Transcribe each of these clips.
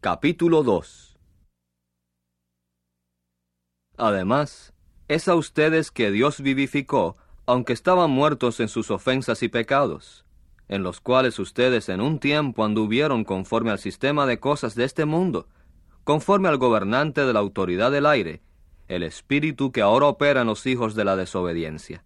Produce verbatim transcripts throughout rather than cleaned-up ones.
Capítulo dos. Además, es a ustedes que Dios vivificó, aunque estaban muertos en sus ofensas y pecados, en los cuales ustedes en un tiempo anduvieron conforme al sistema de cosas de este mundo, conforme al gobernante de la autoridad del aire, el espíritu que ahora opera en los hijos de la desobediencia.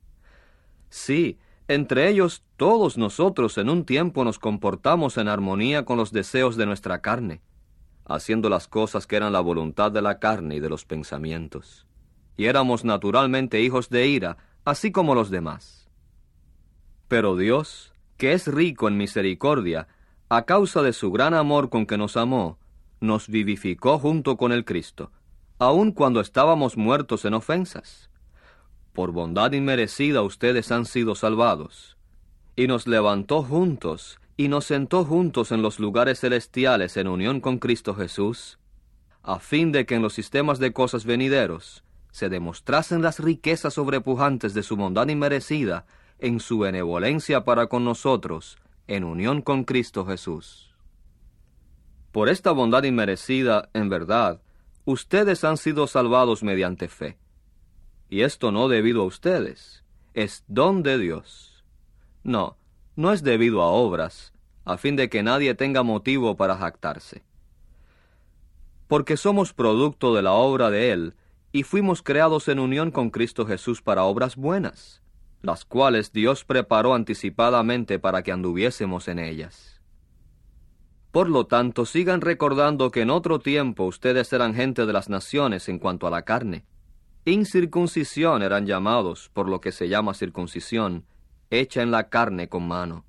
Sí, entre ellos todos nosotros en un tiempo nos comportamos en armonía con los deseos de nuestra carne, haciendo las cosas que eran la voluntad de la carne y de los pensamientos. Y éramos naturalmente hijos de ira, así como los demás. Pero Dios, que es rico en misericordia, a causa de su gran amor con que nos amó, nos vivificó junto con el Cristo, aun cuando estábamos muertos en ofensas. Por bondad inmerecida ustedes han sido salvados, y nos levantó juntos, y nos sentó juntos en los lugares celestiales en unión con Cristo Jesús, a fin de que en los sistemas de cosas venideros se demostrasen las riquezas sobrepujantes de su bondad inmerecida en su benevolencia para con nosotros, en unión con Cristo Jesús. Por esta bondad inmerecida, en verdad, ustedes han sido salvados mediante fe. Y esto no debido a ustedes, es don de Dios. No, no es debido a obras, a fin de que nadie tenga motivo para jactarse. Porque somos producto de la obra de Él, y fuimos creados en unión con Cristo Jesús para obras buenas, las cuales Dios preparó anticipadamente para que anduviésemos en ellas. Por lo tanto, sigan recordando que en otro tiempo ustedes eran gente de las naciones en cuanto a la carne. Incircuncisión eran llamados, por lo que se llama circuncisión, hecha en la carne con mano.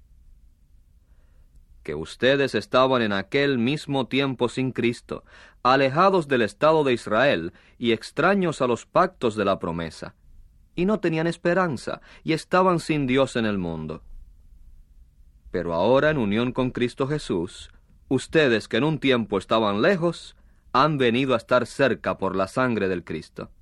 Que ustedes estaban en aquel mismo tiempo sin Cristo, alejados del estado de Israel y extraños a los pactos de la promesa, y no tenían esperanza, y estaban sin Dios en el mundo. Pero ahora, en unión con Cristo Jesús, ustedes que en un tiempo estaban lejos, han venido a estar cerca por la sangre del Cristo.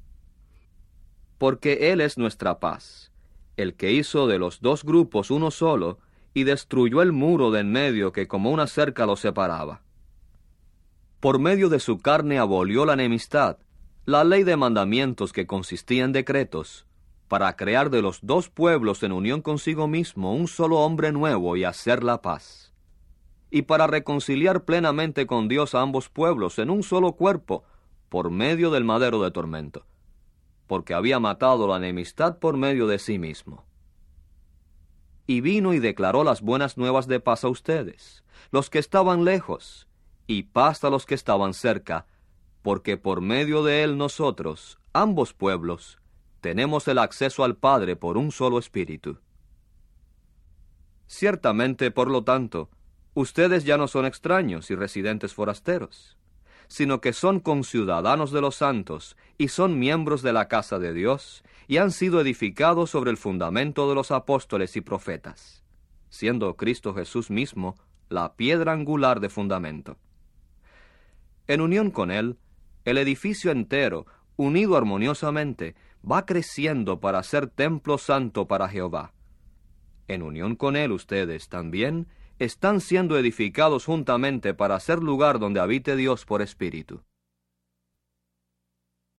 Porque Él es nuestra paz, el que hizo de los dos grupos uno solo, y destruyó el muro de en medio que como una cerca los separaba. Por medio de su carne abolió la enemistad, la ley de mandamientos que consistía en decretos, para crear de los dos pueblos en unión consigo mismo un solo hombre nuevo y hacer la paz. Y para reconciliar plenamente con Dios a ambos pueblos en un solo cuerpo, por medio del madero de tormento, porque había matado la enemistad por medio de sí mismo. Y vino y declaró las buenas nuevas de paz a ustedes, los que estaban lejos, y paz a los que estaban cerca, porque por medio de él nosotros, ambos pueblos, tenemos el acceso al Padre por un solo Espíritu. Ciertamente, por lo tanto, ustedes ya no son extraños y residentes forasteros, sino que son conciudadanos de los santos y son miembros de la casa de Dios, y han sido edificados sobre el fundamento de los apóstoles y profetas, siendo Cristo Jesús mismo la piedra angular de fundamento. En unión con Él, el edificio entero, unido armoniosamente, va creciendo para ser templo santo para Jehová. En unión con Él ustedes también están siendo edificados juntamente para ser lugar donde habite Dios por Espíritu.